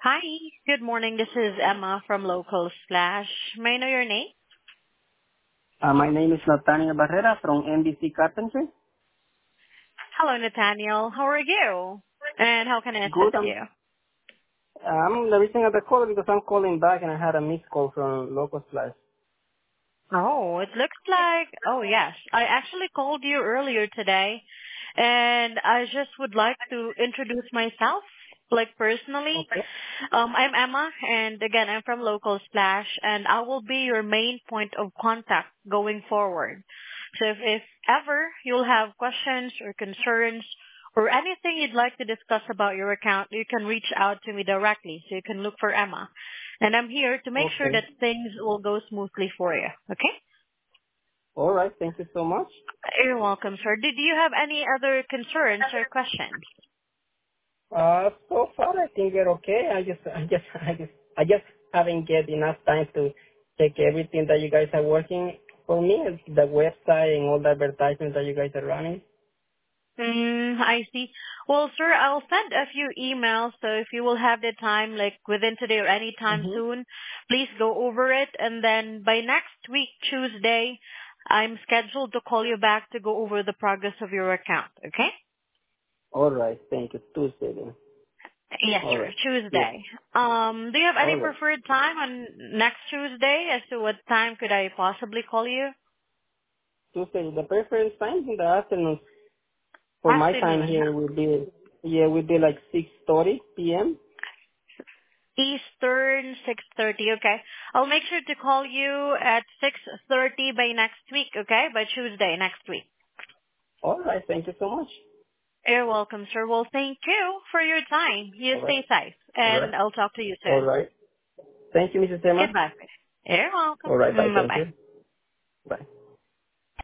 Hi, good morning. This is Emma from Local Slash. May I know your name? My name is Nathaniel Barrera from NBC Carpentry. Hello, Nathaniel. How are you? And how can I Good. assist you? I'm the reason of the call because I'm calling back and I had a missed call from Local Slash. Oh, it looks like, oh yes, I actually called you earlier today and I just would like to introduce myself, like personally. Okay. I'm Emma and again, I'm from Local Splash and I will be your main point of contact going forward. So if ever you'll have questions or concerns or anything you'd like to discuss about your account, you can reach out to me directly. So you can look for Emma. And I'm here to make sure Okay. that things will go smoothly for you. Okay? All right. Thank you so much. You're welcome, sir. Did you have any other concerns or questions? So far I think you're okay. I just haven't get enough time to check everything that you guys are working for me, the website and all the advertisements that you guys are running. I see. Well, sir, I'll send a few emails. So if you will have the time, like within today or any time Mm-hmm. soon, please go over it. And then by next week, Tuesday, I'm scheduled to call you back to go over the progress of your account. Okay? All right. Thank you. Tuesday then. Yes, All sir. right. Yes. Tuesday. Do you have All any right. preferred time on next Tuesday as to what time could I possibly call you? Tuesday, the preference time in the afternoon. For my time Afternoon. here will be, yeah, will be like 6:30 p.m. Eastern, 6:30. Okay. I'll make sure to call you at 6:30 by next week, okay? By Tuesday next week. All right. Thank you so much. You're welcome, sir. Well, thank you for your time. You All right. stay safe, All right. and I'll talk to you All soon. right. Thank you, Mrs. Emma. Goodbye. You're All welcome. right. Bye. Thank Bye-bye. you. Bye.